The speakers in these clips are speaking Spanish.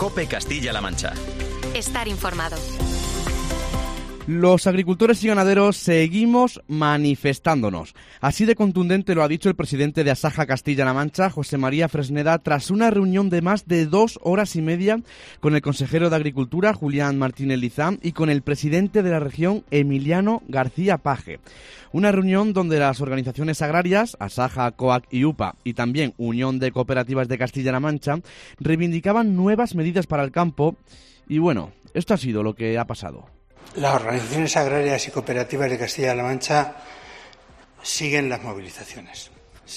COPE Castilla-La Mancha. Estar informado. Los agricultores y ganaderos seguimos manifestándonos. Así de contundente lo ha dicho el presidente de Asaja Castilla-La Mancha, José María Fresneda, tras una reunión de más de 2 horas y media con el consejero de Agricultura, Julián Martínez Lizán, y con el presidente de la región, Emiliano García Paje. Una reunión donde las organizaciones agrarias, Asaja, COAG y UPA, y también Unión de Cooperativas de Castilla-La Mancha, reivindicaban nuevas medidas para el campo. Y bueno, esto ha sido lo que ha pasado. Las organizaciones agrarias y cooperativas de Castilla-La Mancha siguen las movilizaciones.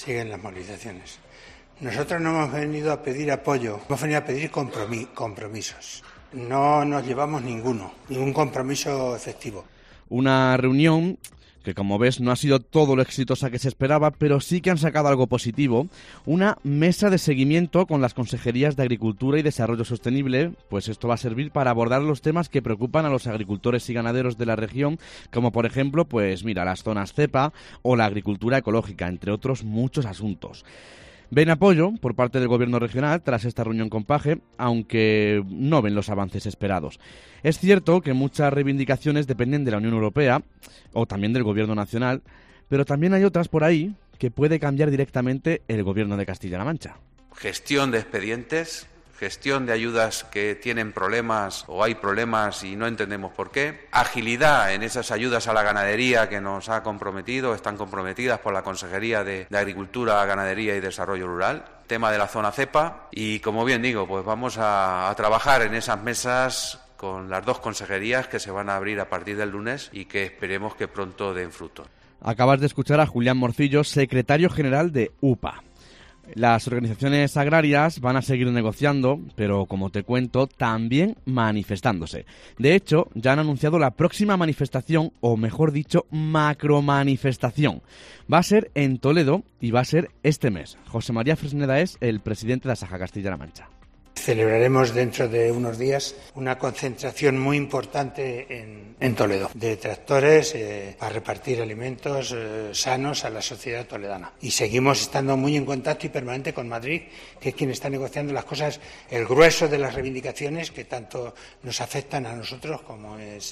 Nosotros no hemos venido a pedir apoyo, hemos venido a pedir compromisos. No nos llevamos ningún compromiso efectivo. Una reunión que, como ves, no ha sido todo lo exitosa que se esperaba, pero sí que han sacado algo positivo. Una mesa de seguimiento con las consejerías de Agricultura y Desarrollo Sostenible, pues esto va a servir para abordar los temas que preocupan a los agricultores y ganaderos de la región, como por ejemplo, pues mira, las zonas cepa o la agricultura ecológica, entre otros muchos asuntos. Ven apoyo por parte del Gobierno regional tras esta reunión con Paje, aunque no ven los avances esperados. Es cierto que muchas reivindicaciones dependen de la Unión Europea o también del Gobierno nacional, pero también hay otras por ahí que puede cambiar directamente el Gobierno de Castilla-La Mancha. Gestión de expedientes, gestión de ayudas que tienen problemas o hay problemas y no entendemos por qué, agilidad en esas ayudas a la ganadería que nos ha comprometido, están comprometidas por la Consejería de Agricultura, Ganadería y Desarrollo Rural, tema de la zona cepa y, como bien digo, pues vamos a trabajar en esas mesas con las 2 consejerías que se van a abrir a partir del lunes y que esperemos que pronto den fruto. Acabas de escuchar a Julián Morcillo, secretario general de UPA. Las organizaciones agrarias van a seguir negociando, pero como te cuento, también manifestándose. De hecho, ya han anunciado la próxima manifestación, o mejor dicho, macromanifestación. Va a ser en Toledo y va a ser este mes. José María Fresneda es el presidente de Asaja Castilla-La Mancha. Celebraremos dentro de unos días una concentración muy importante en Toledo de tractores para repartir alimentos sanos a la sociedad toledana. Y seguimos estando muy en contacto y permanente con Madrid, que es quien está negociando las cosas, el grueso de las reivindicaciones que tanto nos afectan a nosotros, como es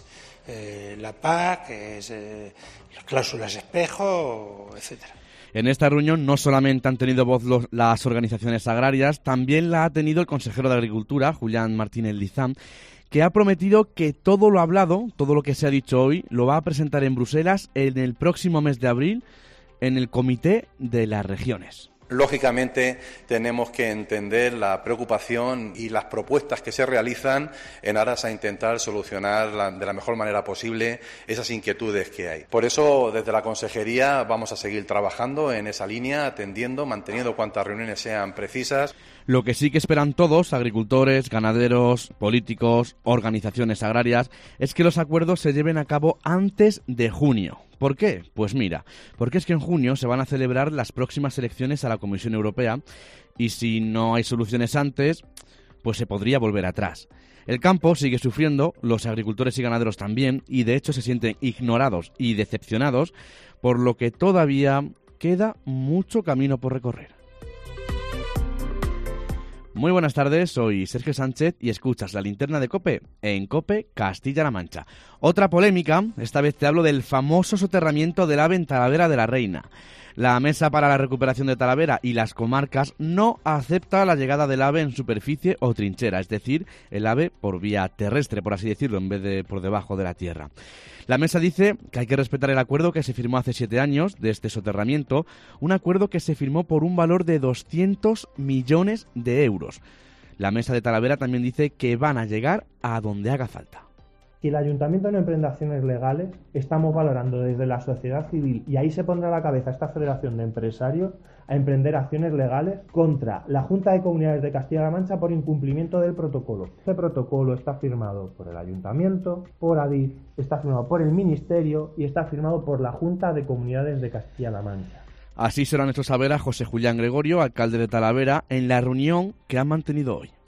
la PAC, es las cláusulas espejo, etcétera. En esta reunión no solamente han tenido voz las organizaciones agrarias, también la ha tenido el consejero de Agricultura, Julián Martínez Lizán, que ha prometido que todo lo hablado, todo lo que se ha dicho hoy, lo va a presentar en Bruselas en el próximo mes de abril en el Comité de las Regiones. Lógicamente tenemos que entender la preocupación y las propuestas que se realizan en aras a intentar solucionar de la mejor manera posible esas inquietudes que hay. Por eso, desde la Consejería vamos a seguir trabajando en esa línea, atendiendo, manteniendo cuantas reuniones sean precisas. Lo que sí que esperan todos, agricultores, ganaderos, políticos, organizaciones agrarias, es que los acuerdos se lleven a cabo antes de junio. ¿Por qué? Pues mira, porque es que en junio se van a celebrar las próximas elecciones a la Comisión Europea y si no hay soluciones antes, pues se podría volver atrás. El campo sigue sufriendo, los agricultores y ganaderos también, y de hecho se sienten ignorados y decepcionados, por lo que todavía queda mucho camino por recorrer. Muy buenas tardes, soy Sergio Sánchez y escuchas la linterna de COPE en COPE Castilla-La Mancha. Otra polémica, esta vez te hablo del famoso soterramiento del AVE en Talavera de la Reina. La Mesa para la Recuperación de Talavera y las comarcas no acepta la llegada del AVE en superficie o trinchera, es decir, el AVE por vía terrestre, por así decirlo, en vez de por debajo de la tierra. La mesa dice que hay que respetar el acuerdo que se firmó hace 7 años de este soterramiento, un acuerdo que se firmó por un valor de 200 millones de euros. La mesa de Talavera también dice que van a llegar a donde haga falta. Si el Ayuntamiento no emprende acciones legales, estamos valorando desde la sociedad civil, y ahí se pondrá a la cabeza esta Federación de Empresarios, a emprender acciones legales contra la Junta de Comunidades de Castilla-La Mancha por incumplimiento del protocolo. Este protocolo está firmado por el Ayuntamiento, por Adif, está firmado por el Ministerio y está firmado por la Junta de Comunidades de Castilla-La Mancha. Así se lo han hecho saber a José Julián Gregorio, alcalde de Talavera, en la reunión que han mantenido hoy.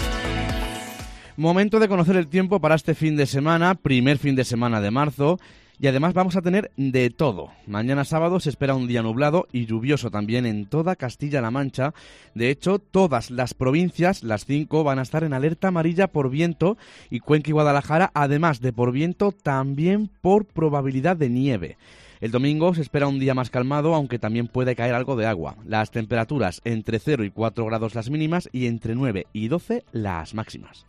Momento de conocer el tiempo para este fin de semana, primer fin de semana de marzo. Y además vamos a tener de todo. Mañana sábado se espera un día nublado y lluvioso también en toda Castilla-La Mancha. De hecho, todas las provincias, las 5, van a estar en alerta amarilla por viento, y Cuenca y Guadalajara, además de por viento, también por probabilidad de nieve. El domingo se espera un día más calmado, aunque también puede caer algo de agua. Las temperaturas entre 0 y 4 grados las mínimas y entre 9 y 12 las máximas.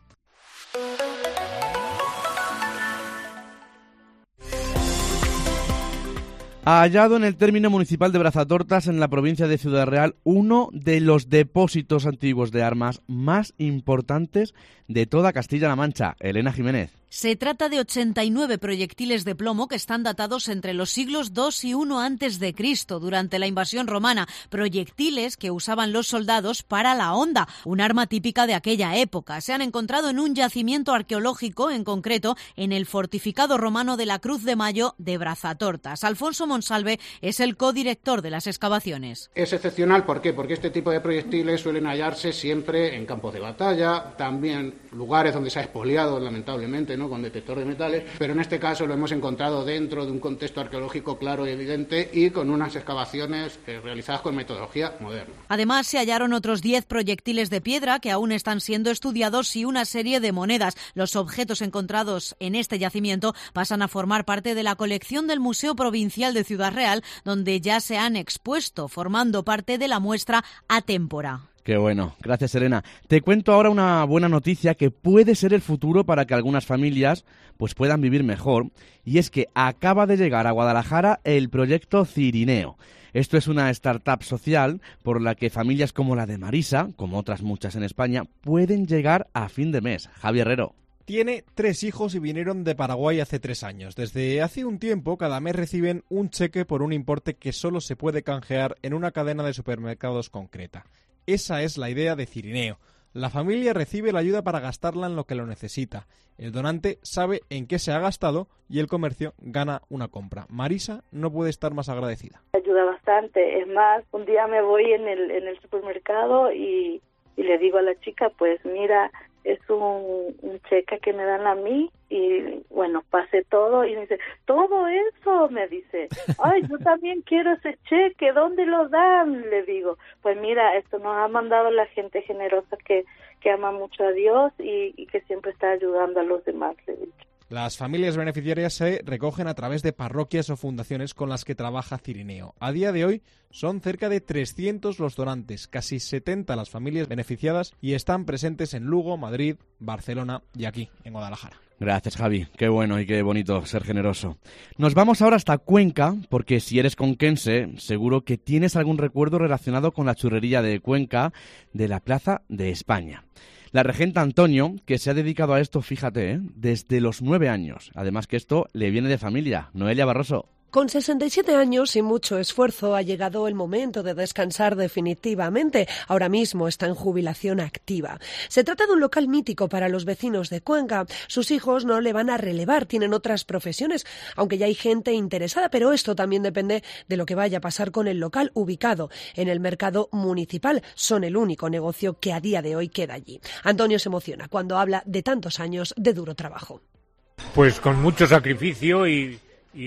Ha hallado en el término municipal de Brazatortas, en la provincia de Ciudad Real, uno de los depósitos antiguos de armas más importantes de toda Castilla-La Mancha. Elena Jiménez. Se trata de 89 proyectiles de plomo que están datados entre los siglos II y I a.C., durante la invasión romana, proyectiles que usaban los soldados para la honda, un arma típica de aquella época. Se han encontrado en un yacimiento arqueológico, en concreto en el fortificado romano de la Cruz de Mayo de Brazatortas. Alfonso Monsalve es el codirector de las excavaciones. Es excepcional, ¿por qué? Porque este tipo de proyectiles suelen hallarse siempre en campos de batalla, también lugares donde se ha expoliado, lamentablemente, ¿no?, con detector de metales, pero en este caso lo hemos encontrado dentro de un contexto arqueológico claro y evidente y con unas excavaciones realizadas con metodología moderna. Además, se hallaron otros 10 proyectiles de piedra que aún están siendo estudiados y una serie de monedas. Los objetos encontrados en este yacimiento pasan a formar parte de la colección del Museo Provincial de Ciudad Real, donde ya se han expuesto, formando parte de la muestra Atémpora. Qué bueno, gracias Elena. Te cuento ahora una buena noticia que puede ser el futuro para que algunas familias pues puedan vivir mejor, y es que acaba de llegar a Guadalajara el proyecto Cirineo. Esto es una startup social por la que familias como la de Marisa, como otras muchas en España, pueden llegar a fin de mes. Javi Herrero. Tiene 3 hijos y vinieron de Paraguay hace 3 años. Desde hace un tiempo, cada mes reciben un cheque por un importe que solo se puede canjear en una cadena de supermercados concreta. Esa es la idea de Cirineo. La familia recibe la ayuda para gastarla en lo que lo necesita. El donante sabe en qué se ha gastado y el comercio gana una compra. Marisa no puede estar más agradecida. Ayuda bastante. Es más, un día me voy en el supermercado y le digo a la chica, pues mira, es un cheque que me dan a mí, y bueno, pasé todo y me dice, ¿todo eso? Me dice, ay, yo también quiero ese cheque, ¿dónde lo dan? Le digo, pues mira, esto nos ha mandado la gente generosa que ama mucho a Dios y que siempre está ayudando a los demás, le digo. Las familias beneficiarias se recogen a través de parroquias o fundaciones con las que trabaja Cirineo. A día de hoy son cerca de 300 los donantes, casi 70 las familias beneficiadas, y están presentes en Lugo, Madrid, Barcelona y aquí, en Guadalajara. Gracias, Javi. Qué bueno y qué bonito ser generoso. Nos vamos ahora hasta Cuenca, porque si eres conquense, seguro que tienes algún recuerdo relacionado con la churrería de Cuenca de la Plaza de España. La regenta Antonio, que se ha dedicado a esto, fíjate, desde los 9 años. Además que esto le viene de familia. Noelia Barroso. Con 67 años y mucho esfuerzo ha llegado el momento de descansar definitivamente. Ahora mismo está en jubilación activa. Se trata de un local mítico para los vecinos de Cuenca. Sus hijos no le van a relevar, tienen otras profesiones, aunque ya hay gente interesada, pero esto también depende de lo que vaya a pasar con el local ubicado en el mercado municipal. Son el único negocio que a día de hoy queda allí. Antonio se emociona cuando habla de tantos años de duro trabajo. Pues con mucho sacrificio y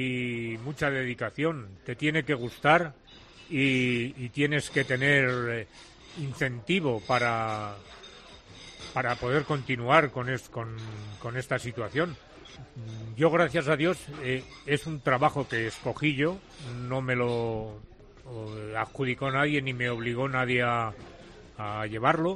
mucha dedicación. Te tiene que gustar y tienes que tener incentivo para poder continuar con esta situación. Yo, gracias a Dios, es un trabajo que escogí yo, no me lo adjudicó nadie ni me obligó nadie a llevarlo,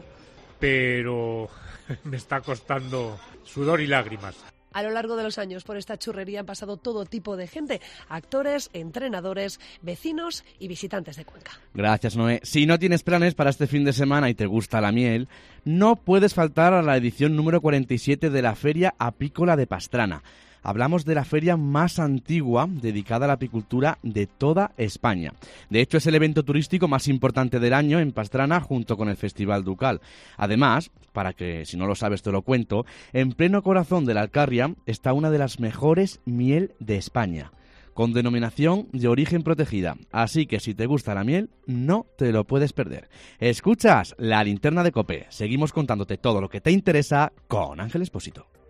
pero me está costando sudor y lágrimas. A lo largo de los años por esta churrería han pasado todo tipo de gente, actores, entrenadores, vecinos y visitantes de Cuenca. Gracias, Noé. Si no tienes planes para este fin de semana y te gusta la miel, no puedes faltar a la edición número 47 de la Feria Apícola de Pastrana. Hablamos de la feria más antigua dedicada a la apicultura de toda España. De hecho, es el evento turístico más importante del año en Pastrana, junto con el Festival Ducal. Además, para que si no lo sabes te lo cuento, en pleno corazón de la Alcarria está una de las mejores miel de España, con denominación de origen protegida. Así que si te gusta la miel, no te lo puedes perder. Escuchas La Linterna de COPE. Seguimos contándote todo lo que te interesa con Ángel Expósito.